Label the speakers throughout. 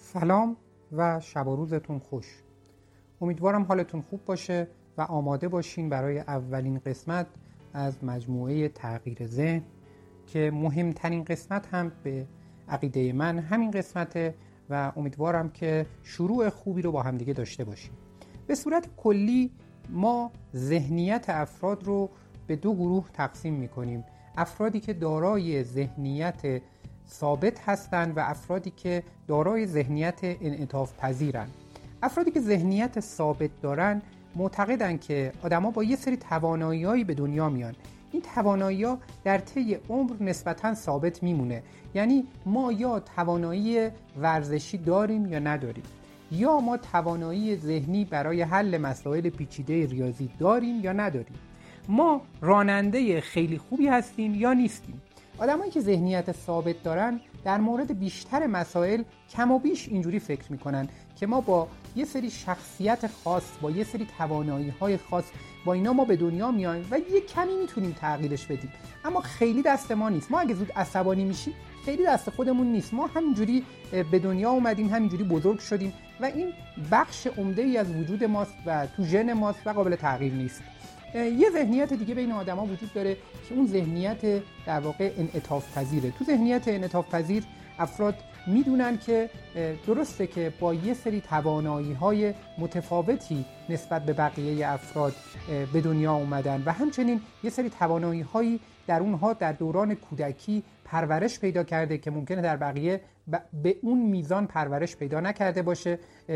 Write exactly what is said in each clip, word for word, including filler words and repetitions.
Speaker 1: سلام و شب و روزتون خوش. امیدوارم حالتون خوب باشه و آماده باشین برای اولین قسمت از مجموعه تغییر ذهن که مهمترین قسمت هم به عقیده من همین قسمته و امیدوارم که شروع خوبی رو با هم دیگه داشته باشیم. به صورت کلی ما ذهنیت افراد رو به دو گروه تقسیم می‌کنیم: افرادی که دارای ذهنیت ثابت هستند و افرادی که دارای ذهنیت انعطاف پذیرن. افرادی که ذهنیت ثابت دارن معتقدن که آدما با یه سری توانایی‌هایی به دنیا میان. این توانایی‌ها در طی عمر نسبتاً ثابت میمونه. یعنی ما یا توانایی ورزشی داریم یا نداریم، یا ما توانایی ذهنی برای حل مسائل پیچیده ریاضی داریم یا نداریم. ما راننده خیلی خوبی هستیم یا نیستیم. آدمایی که ذهنیت ثابت دارن در مورد بیشتر مسائل کم و بیش اینجوری فکر میکنن که ما با یه سری شخصیت خاص، با یه سری توانایی‌های خاص، با اینا ما به دنیا میایم و یه کمی میتونیم تغییرش بدیم، اما خیلی دست ما نیست. ما اگه زود عصبانی میشیم خیلی دست خودمون نیست. ما همینجوری به دنیا اومدیم، همینجوری بزرگ شدیم و این بخش عمده‌ای از وجود ماست و تو ژن ماست و قابل تغییر نیست. یه ذهنیت دیگه بین آدما وجود داره که اون ذهنیت در واقع انعطاف پذیره. تو ذهنیت انعطاف پذیر افراد میدونن که درسته که با یه سری توانایی‌های متفاوتی نسبت به بقیه افراد به دنیا اومدن و همچنین یه سری توانایی‌هایی در اونها در دوران کودکی پرورش پیدا کرده که ممکنه در بقیه به اون میزان پرورش پیدا نکرده باشه،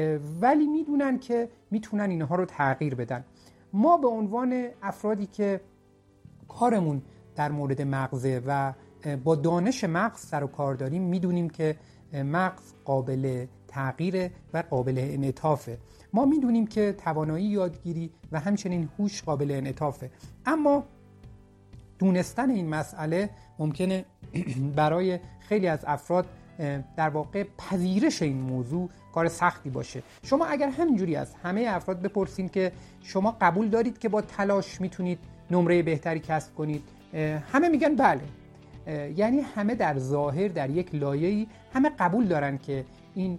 Speaker 1: ولی میدونن که میتونن اینها رو تغییر بدن. ما به عنوان افرادی که کارمون در مورد مغزه و با دانش مغز سر و کار داریم میدونیم که مغز قابل تغییر و قابل انعطافه. ما میدونیم که توانایی یادگیری و همچنین هوش قابل انعطافه، اما دونستن این مسئله ممکنه برای خیلی از افراد در واقع پذیرش این موضوع کار سختی باشه. شما اگر همینجوری از همه افراد بپرسین که شما قبول دارید که با تلاش میتونید نمره بهتری کسب کنید، همه میگن بله. یعنی همه در ظاهر در یک لایه‌ای همه قبول دارن که این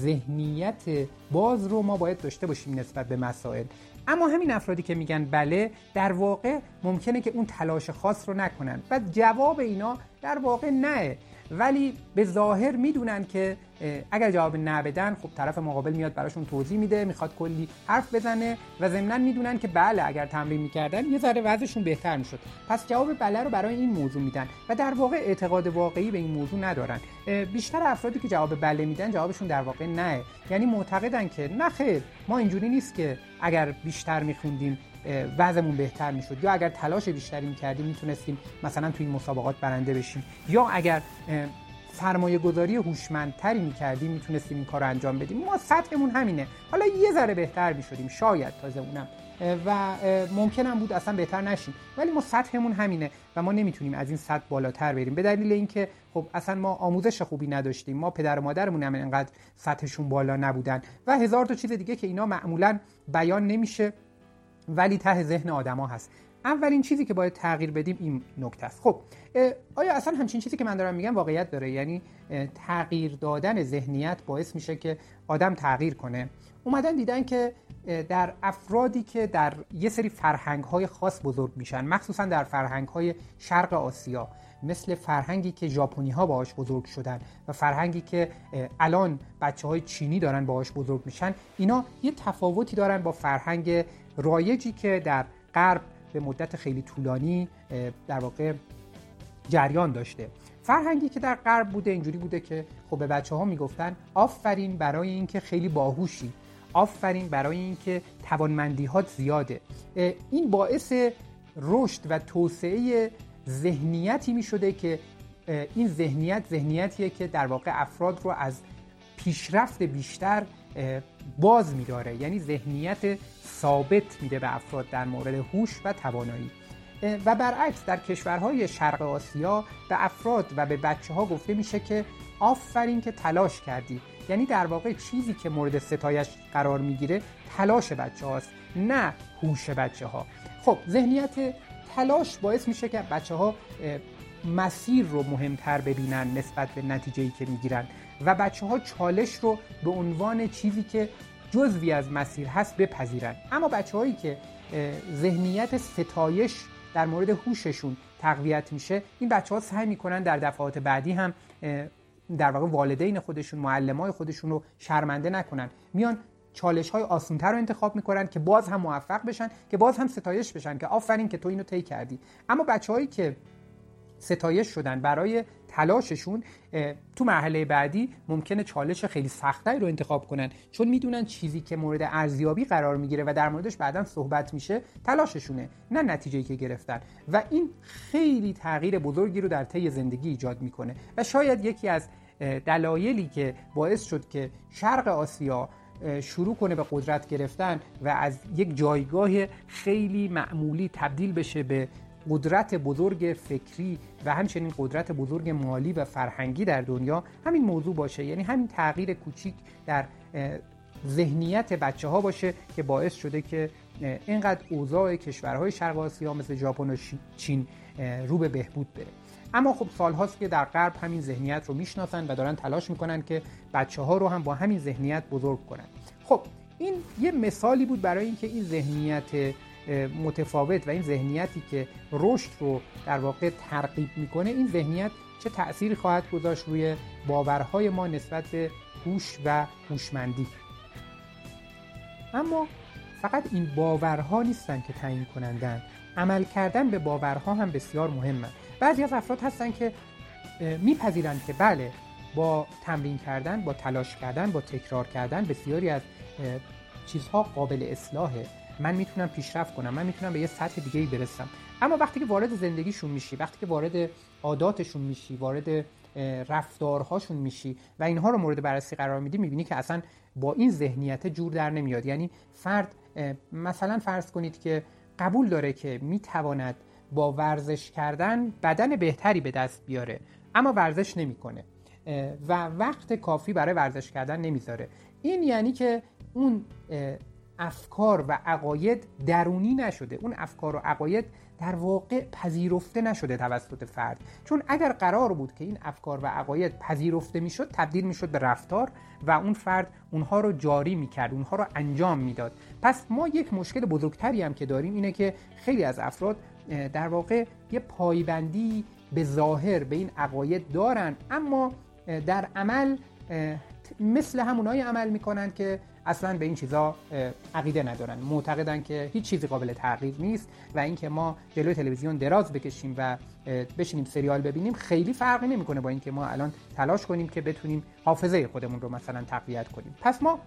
Speaker 1: ذهنیت باز رو ما باید داشته باشیم نسبت به مسائل، اما همین افرادی که میگن بله در واقع ممکنه که اون تلاش خاص رو نکنن و جواب اینا در واقع نه، ولی به ظاهر میدونن که اگر جواب نه بدن خب طرف مقابل میاد براشون توضیح میده، میخواد کلی حرف بزنه و ضمناً میدونن که بله اگر تمرین میکردن یه ذره وضعشون بهتر میشد، پس جواب بله رو برای این موضوع میدن و در واقع اعتقاد واقعی به این موضوع ندارن. بیشتر افرادی که جواب بله میدن جوابشون در واقع نه، یعنی معتقدن که نه خیر، ما اینجوری نیست که اگر بیشتر میخوندیم وضعمون بهتر میشد، یا اگر تلاش بیشتری میکردیم میتونستیم مثلا توی این مسابقات برنده بشیم، یا اگر سرمایه گذاری هوشمندتری میکردیم میتونستیم این کار رو انجام بدیم. ما سطحمون همینه، حالا یه ذره بهتر میشدیم شاید، تازه اونم و ممکنم بود اصلا بهتر نشیم، ولی ما سطحمون همینه و ما نمیتونیم از این سطح بالاتر بریم به دلیل اینکه خب اصلا ما آموزش خوبی نداشتیم، ما پدر و مادرمون هم اینقدر سطحشون بالا نبودن و هزار تا چیز دیگه که اینا معمولا بیان نمیشه ولی ته ذهن آدما هست. اولین چیزی که باید تغییر بدیم این نکته است. خب آیا اصلا همچین چیزی که من دارم میگم واقعیت داره؟ یعنی تغییر دادن ذهنیت باعث میشه که آدم تغییر کنه؟ اومدن دیدن که در افرادی که در یه سری فرهنگ‌های خاص بزرگ میشن، مخصوصا در فرهنگ‌های شرق آسیا، مثل فرهنگی که ژاپنی‌ها باهاش بزرگ شدن و فرهنگی که الان بچه‌های چینی دارن باهاش بزرگ میشن، اینا یه تفاوتی دارن با فرهنگ رایجی که در غرب به مدت خیلی طولانی در واقع جریان داشته. فرهنگی که در غرب بوده اینجوری بوده که خب به بچه‌ها میگفتن آفرین برای اینکه خیلی باهوشی، آفرین برای اینکه توانمندی‌هات زیاده. این باعث رشد و توسعه ذهنیتی میشده که این ذهنیت ذهنیتیه که در واقع افراد رو از پیشرفت بیشتر باز می‌داره، یعنی ذهنیت ثابت میده به افراد در مورد هوش و توانایی. و برعکس در کشورهای شرق آسیا به افراد و به بچه‌ها گفته میشه که آفرین که تلاش کردی، یعنی در واقع چیزی که مورد ستایش قرار میگیره تلاش بچه‌هاست نه هوش بچه‌ها. خب ذهنیت تلاش باعث میشه که بچه‌ها مسیر رو مهمتر ببینن نسبت به نتیجه‌ای که میگیرن و بچه‌ها چالش رو به عنوان چیزی که جزوی از مسیر هست بپذیرن. اما بچه‌هایی که ذهنیت ستایش در مورد هوششون تقویت میشه، این بچه‌ها سعی میکنن در دفعات بعدی هم در واقع والدین خودشون، معلمای خودشون رو شرمنده نکنن، میان چالش‌های آسان‌تر رو انتخاب میکنن که باز هم موفق بشن، که باز هم ستایش بشن که آفرین که تو اینو طی کردی. اما بچه‌هایی که ستایش شدن برای تلاششون تو مرحله بعدی ممکنه چالش خیلی سخت‌تری رو انتخاب کنن، چون میدونن چیزی که مورد ارزیابی قرار میگیره و در موردش بعداً صحبت میشه تلاششونه، نه نتیجه‌ای که گرفتن. و این خیلی تغییر بزرگی رو در طی زندگی ایجاد میکنه و شاید یکی از دلایلی که باعث شد که شرق آسیا شروع کنه به قدرت گرفتن و از یک جایگاه خیلی معمولی تبدیل بشه به قدرت بزرگ فکری و همچنین قدرت بزرگ مالی و فرهنگی در دنیا همین موضوع باشه، یعنی همین تغییر کوچیک در ذهنیت بچه ها باشه که باعث شده که اینقدر اوضاع کشورهای شرق آسیا مثل ژاپن و چین رو به بهبود بره. اما خب سالهاست که در غرب همین ذهنیت رو میشناسن و دارن تلاش میکنن که بچه ها رو هم با همین ذهنیت بزرگ کنن. خب این یه مثالی بود برای اینکه این ذهنیت متفاوت و این ذهنیتی که رشد رو در واقع ترغیب میکنه، این ذهنیت چه تأثیری خواهد گذاشت روی باورهای ما نسبت به هوش و هوشمندی. اما فقط این باورها نیستن که تعیین کنندن، عمل کردن به باورها هم بسیار مهمه. بعضی از افراد هستن که میپذیرن که بله با تمرین کردن، با تلاش کردن، با تکرار کردن بسیاری از چیزها قابل اصلاحه، من میتونم پیشرفت کنم، من میتونم به یه سطح دیگه‌ای برسم. اما وقتی که وارد زندگیشون میشی، وقتی که وارد عاداتشون میشی، وارد رفتارهاشون میشی و اینها رو مورد بررسی قرار میدی، میبینی که اصلا با این ذهنیت جور در نمیاد. یعنی فرد مثلا فرض کنید که قبول داره که میتواند با ورزش کردن بدن بهتری به دست بیاره، اما ورزش نمیکنه و وقت کافی برای ورزش کردن نمیذاره. این یعنی که اون افکار و عقاید درونی نشده، اون افکار و عقاید در واقع پذیرفته نشده توسط فرد. چون اگر قرار بود که این افکار و عقاید پذیرفته میشد، تبدیل میشد به رفتار و اون فرد اونها رو جاری میکرد، اونها رو انجام میداد. پس ما یک مشکل بزرگتری هم که داریم اینه که خیلی از افراد در واقع یه پایبندی به ظاهر به این عقاید دارن، اما در عمل مثل همونایی عمل میکنن که اصلا به این چیزا عقیده ندارن، معتقدن که هیچ چیزی قابل تغییر نیست و اینکه ما جلوی تلویزیون دراز بکشیم و بشینیم سریال ببینیم خیلی فرقی نمیکنه با اینکه ما الان تلاش کنیم که بتونیم حافظه خودمون رو مثلا تقویت کنیم. پس ما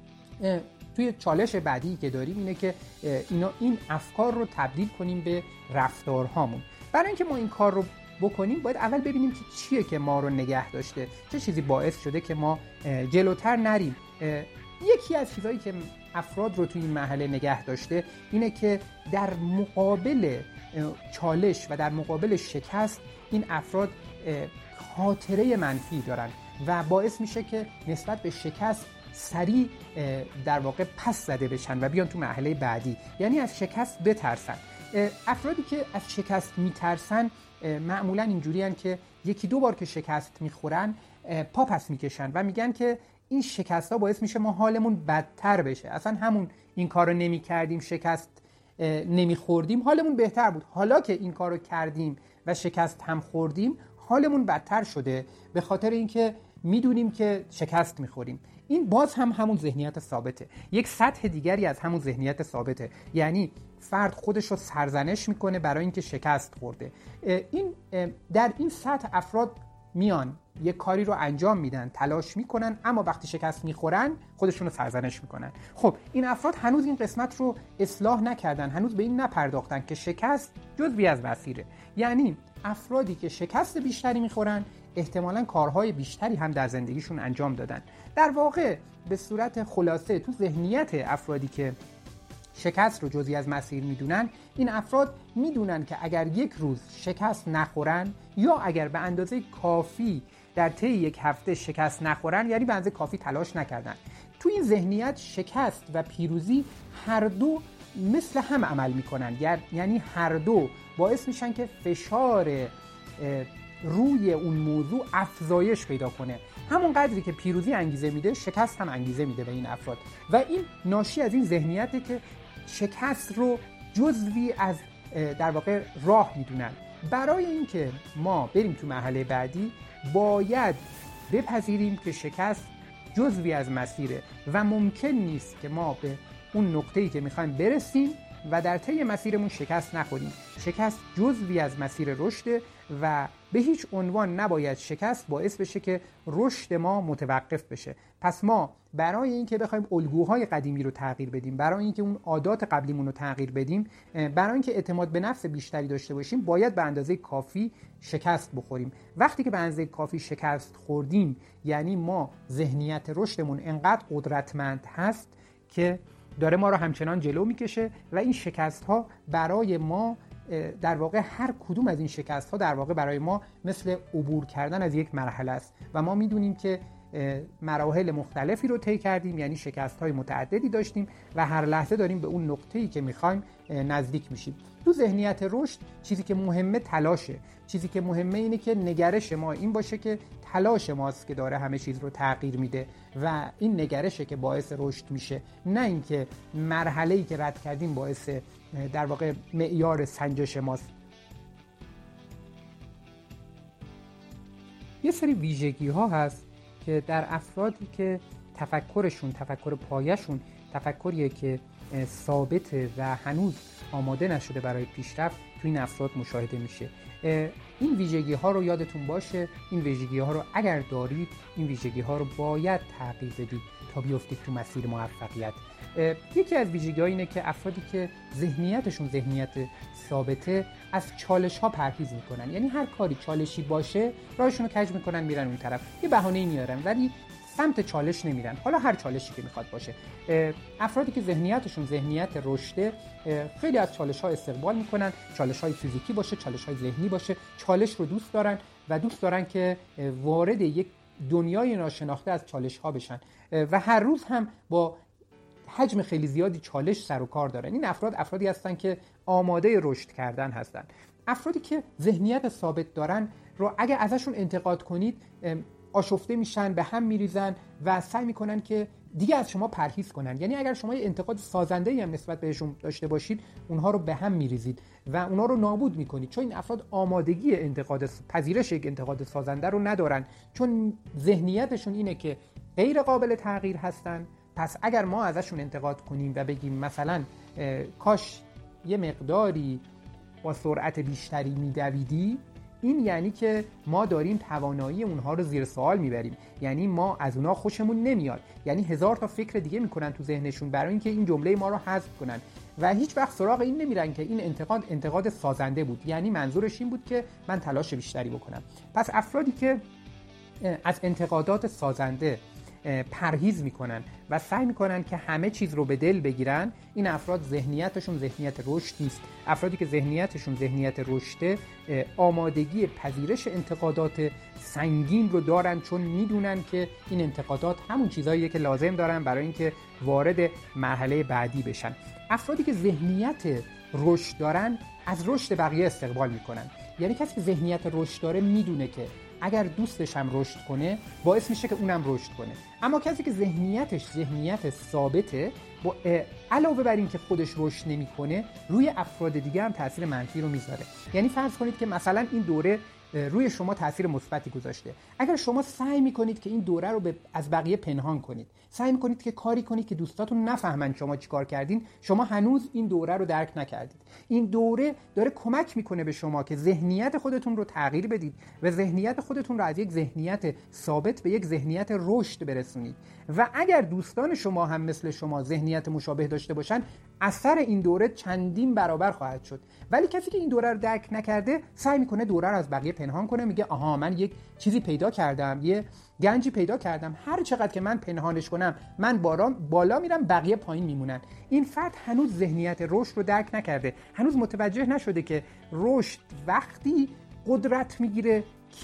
Speaker 1: توی چالش بعدی که داریم اینه که اینا این افکار رو تبدیل کنیم به رفتارهامون. برای اینکه ما این کار رو بکنیم باید اول ببینیم که چیه که ما رو نگه داشته، چه چیزی باعث شده که ما جلوتر نریم. یکی از چیزایی که افراد رو توی این مرحله نگه داشته اینه که در مقابل چالش و در مقابل شکست این افراد خاطره منفی دارن و باعث میشه که نسبت به شکست سریع در واقع پس زده بشن و بیان تو مرحله بعدی، یعنی از شکست بترسن. افرادی که از شکست میترسن معمولا اینجوری هن که یکی دو بار که شکست میخورن پا پس میکشن و میگن که این شکست ها باعث میشه ما حالمون بدتر بشه، اصلا همون این کار رو نمی کردیم شکست نمی خوردیم حالمون بهتر بود، حالا که این کار رو کردیم و شکست هم خوردیم حالمون بدتر شده به خاطر اینکه میدونیم که شکست میخوریم. این باز هم همون ذهنیت ثابته، یک سطح دیگری از همون ذهنیت ثابته، یعنی فرد خودش رو سرزنش میکنه برای اینکه شکست خورده. این در این سطح افراد میان یک کاری رو انجام میدن، تلاش میکنن، اما وقتی شکست میخورن خودشون رو سرزنش میکنن. خب این افراد هنوز این قسمت رو اصلاح نکردن، هنوز به این نپرداختن که شکست جزئی از مسیره. یعنی افرادی که شکست بیشتری میخورن احتمالاً کارهای بیشتری هم در زندگیشون انجام دادن. در واقع به صورت خلاصه تو ذهنیت افرادی که شکست رو جزئی از مسیر میدونن، این افراد میدونن که اگر یک روز شکست نخورن یا اگر به اندازه کافی در طی یک هفته شکست نخورن یعنی به اندازه کافی تلاش نکردن. تو این ذهنیت شکست و پیروزی هر دو مثل هم عمل میکنن، یعنی هر دو باعث میشن که فشار روی اون موضوع افزایش پیدا کنه. همون قدری که پیروزی انگیزه میده، شکست هم انگیزه میده به این افراد و این ناشی از این ذهنیته که شکست رو جزوی از در واقع راه میدونن. برای اینکه ما بریم تو مرحله بعدی باید بپذیریم که شکست جزوی از مسیره و ممکن نیست که ما به اون نقطه‌ای که میخوایم برسیم و در طی مسیرمون شکست نخوریم. شکست جزوی از مسیر رشد و به هیچ عنوان نباید شکست باعث بشه که رشد ما متوقف بشه. پس ما برای اینکه بخوایم الگوهای قدیمی رو تغییر بدیم، برای اینکه اون عادات قبلیمون رو تغییر بدیم، برای اینکه اعتماد به نفس بیشتری داشته باشیم، باید به اندازه کافی شکست بخوریم. وقتی که به اندازه کافی شکست خوردیم، یعنی ما ذهنیت رشدمون انقدر قدرتمند هست که داره ما رو همچنان جلو میکشه و این شکست ها برای ما در واقع هر کدوم از این شکست ها در واقع برای ما مثل عبور کردن از یک مرحله است و ما میدونیم که مراحل مختلفی رو طی کردیم، یعنی شکست های متعددی داشتیم و هر لحظه داریم به اون نقطه‌ای که میخوایم نزدیک میشیم. تو ذهنیت رشد چیزی که مهمه تلاشه. چیزی که مهمه اینه که نگرش ما این باشه که تلاش ماست که داره همه چیز رو تغییر میده و این نگرشه که باعث رشد میشه، نه اینکه مرحله‌ای که رد کردیم باعث در واقع معیار سنجش ماست. یه سری ویژگی ها هست که در افرادی که تفکرشون، تفکر پایشون تفکریه که ثابته و هنوز آماده نشده برای پیشرفت، تو این افراد مشاهده میشه. این ویژگی ها رو یادتون باشه، این ویژگی ها رو اگر دارید، این ویژگی ها رو باید تغییر بدید تا بیفتید تو مسیر موفقیت. یکی از ویژگی ها اینه که افرادی که ذهنیتشون ذهنیت ثابته از چالش ها پرهیز میکنن، یعنی هر کاری چالشی باشه راهشون رو کج میکنن میرن اون طرف، یه بهانه‌ای میارن ولی سمت چالش نمیرن، حالا هر چالشی که میخواد باشه. افرادی که ذهنیتشون ذهنیت رشده خیلی از چالش ها استقبال میکنن، چالش های فیزیکی باشه، چالش های ذهنی باشه، چالش رو دوست دارن و دوست دارن که وارد یک دنیای ناشناخته از چالش ها بشن و هر روز هم با حجم خیلی زیادی چالش سر و کار دارن. این افراد افرادی هستن که آماده رشد کردن هستن. افرادی که ذهنیت ثابت دارن رو اگه ازشون انتقاد کنید آشفته میشن، به هم میریزن و سعی میکنن که دیگه از شما پرهیز کنن. یعنی اگر شما یه انتقاد سازنده‌ای هم نسبت بهشون داشته باشید، اونها رو به هم میریزید و اونها رو نابود میکنید، چون این افراد آمادگی انتقاد پذیرش یک انتقاد سازنده رو ندارن، چون ذهنیتشون اینه که غیر قابل تغییر هستن. پس اگر ما ازشون انتقاد کنیم و بگیم مثلا کاش یه مقداری با سرعت بیشتری میدویدی، این یعنی که ما داریم توانایی اونها رو زیر سوال میبریم، یعنی ما از اونها خوشمون نمیاد، یعنی هزار تا فکر دیگه میکنن تو ذهنشون برای اینکه این جمله ما رو حذف کنن و هیچ وقت سراغ این نمیرن که این انتقاد انتقاد سازنده بود، یعنی منظورش این بود که من تلاش بیشتری بکنم. پس افرادی که از انتقادات سازنده پرهیز میکنن و سعی میکنن که همه چیز رو به دل بگیرن، این افراد ذهنیتشون ذهنیت رشد نیست. افرادی که ذهنیتشون ذهنیت رشده آمادگی پذیرش انتقادات سنگین رو دارن، چون میدونن که این انتقادات همون چیزاییه که لازم دارن برای اینکه وارد مرحله بعدی بشن. افرادی که ذهنیت رشد دارن از رشد بقیه استقبال میکنن، یعنی کسی که ذهنیت رشد داره میدونه که اگر دوستش هم رشد کنه باعث میشه که اونم رشد کنه. اما کسی که ذهنیتش ذهنیت ثابته، با علاوه بر این که خودش رشد نمیکنه، روی افراد دیگه هم تاثیر منفی رو میذاره. یعنی فرض کنید که مثلا این دوره روی شما تاثیر مثبتی گذاشته، اگر شما سعی میکنید که این دوره رو از بقیه پنهان کنید، سعی میکنید که کاری کنید که دوستاتون نفهمن شما چیکار کردین، شما هنوز این دوره رو درک نکردید. این دوره داره کمک میکنه به شما که ذهنیت خودتون رو تغییر بدید و ذهنیت خودتون رو از یک ذهنیت ثابت به یک ذهنیت رشد برسونید و اگر دوستان شما هم مثل شما ذهنیت مشابه داشته باشن، اثر این دوره چندین برابر خواهد شد. ولی کسی که این دوره رو درک نکرده سعی میکنه دوره رو از بقیه پنهان کنه، میگه آها من یک چیزی پیدا کردم، یه گنجی پیدا کردم، هر چقدر که من پنهانش کنم من بالا بالا میرم، بقیه پایین میمونن. این فرد هنوز ذهنیت رشد رو درک نکرده، هنوز متوجه نشده که رشد وقتی قدرت میگیره که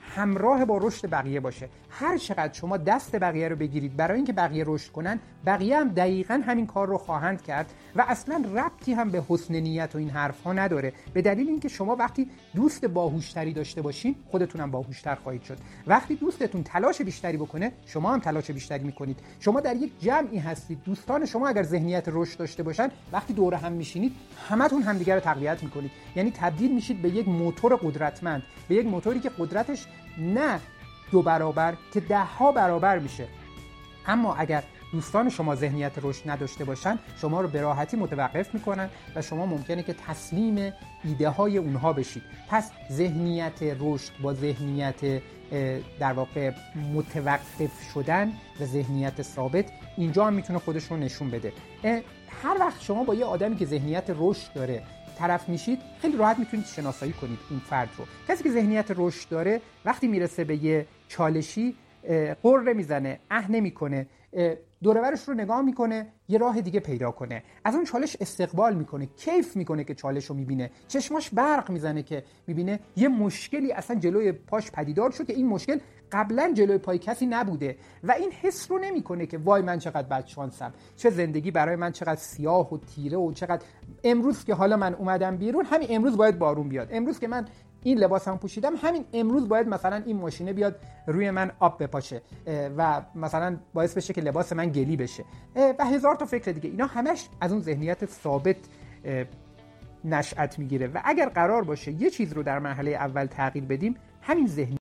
Speaker 1: همراه با رشد بقیه باشه. هر چقدر شما دست بقیه رو بگیرید برای اینکه بقیه رشد کنن، بقیه هم دقیقاً همین کار رو خواهند کرد و اصلاً ربطی هم به حسن نیت و این حرف‌ها نداره، به دلیل اینکه شما وقتی دوست باهوشتری داشته باشین خودتون هم باهوشتر خواهید شد. وقتی دوستتون تلاش بیشتری بکنه شما هم تلاش بیشتری میکنید. شما در یک جمعی هستید، دوستان شما اگر ذهنیت رشد داشته باشن، وقتی دور هم میشینید همتون همدیگه رو تقویت میکنید، یعنی تبدیل میشید به یک موتور قدرتمند، به یک موتوری که قدرتش نه دو برابر که ده ها برابر میشه. اما اگر دوستان شما ذهنیت رشد نداشته باشن، شما رو به راحتی متوقف میکنن و شما ممکنه که تسلیم ایده های اونها بشید. پس ذهنیت رشد با ذهنیت در واقع متوقف شدن و ذهنیت ثابت اینجا هم میتونه خودش رو نشون بده. هر وقت شما با یه آدمی که ذهنیت رشد داره طرف میشید، خیلی راحت میتونید شناسایی کنید اون فرد رو. کسی که ذهنیت رشد داره وقتی میرسه به یه چالشی قره میزنه، اه نمیکنه، دور و برش رو نگاه میکنه یه راه دیگه پیدا کنه، از اون چالش استقبال میکنه، کیف میکنه که چالش رو میبینه، چشماش برق میزنه که میبینه یه مشکلی اصلا جلوی پاش پدیدار شد که این مشکل قبلا جلوی پای کسی نبوده و این حس رو نمیکنه که وای من چقدر بدشانسم، چه زندگی برای من چقدر سیاه و تیره و چقدر امروز که حالا من اومدم بیرون همین امروز باید بارون بیاد، امروز که من این لباسم پوشیدم همین امروز باید مثلا این ماشینه بیاد روی من آب بپاشه و مثلا باعث بشه که لباس من گلی بشه و هزار تا فکر دیگه. اینا همش از اون ذهنیت ثابت نشأت میگیره و اگر قرار باشه یه چیز رو در مرحله اول تغییر بدیم، همین ذهنیت